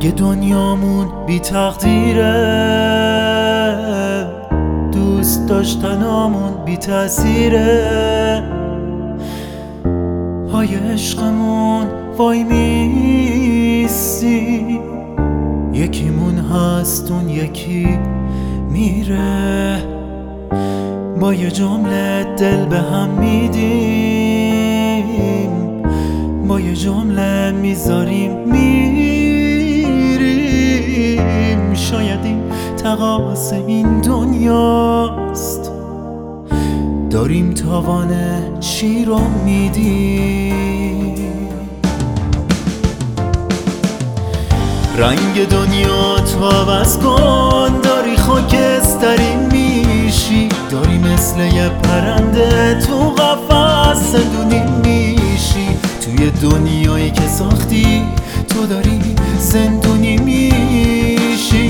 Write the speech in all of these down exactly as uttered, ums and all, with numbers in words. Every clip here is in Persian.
رنگ دنیامون بی تقدیره، دوست داشتنامون بی تأثیره، های عشقمون وای میستی، یکیمون هست اون یکی میره، با یه جمله دل به هم میدیم، با یه جمله میذاریم میریم. شاید این تقاضا این دنیاست، داریم تاوان چی رو میدیم. رنگ دنیا تو عوض کن، داری خاکستری میشی، داری مثل یه پرنده تو قفس زندونی میشی، توی دنیایی که ساختی تو داری زندونی میشی.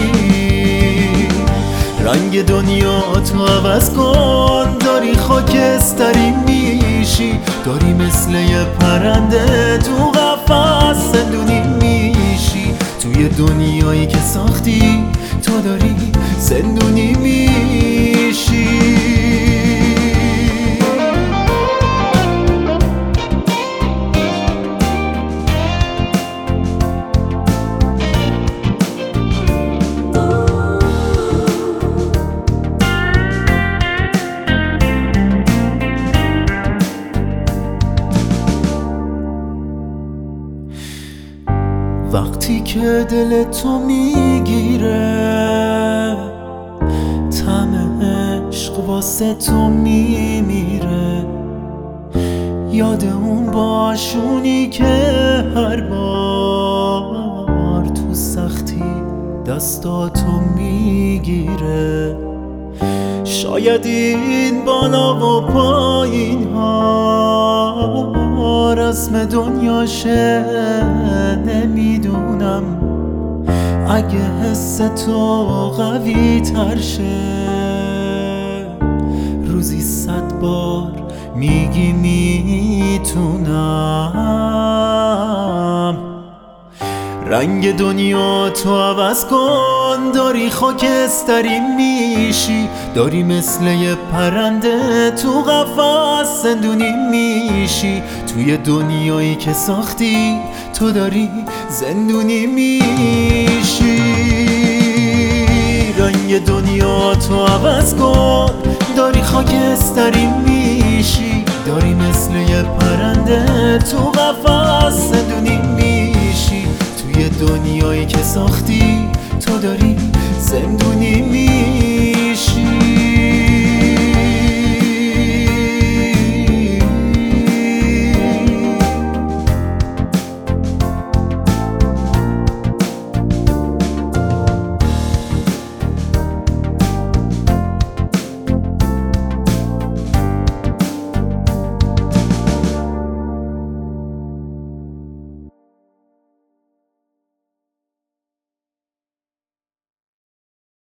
رنگ دنیا تو عوض کن، داری خاکستری میشی، داری مثل یه پرنده تو قفس زندونی میشی، توی دنیایی که ساختی تو داری زندونی میشی. وقتی که دل تو میگیره، طعم عشق واسه تو میمیره، یاد اون باشونی که هر بار تو سختی دستاتو میگیره. شاید این بالا و پایین ها رسم دنیاشه، نمیدونم اگه حس تو قوی تر شه، روزی صد بار میگی میتونم. رنگ دنیا تو عوض کن، داری خاکستری میشی، داری مثل یه پرنده تو قفس زندونی میشی، توی دنیایی که ساختی تو داری زندونی میشی. رنگ دنیا تو عوض کن، داری خاکستری میشی، داری مثل یه پرنده تو قفس زندونی میشی، توی دنیایی که ساختی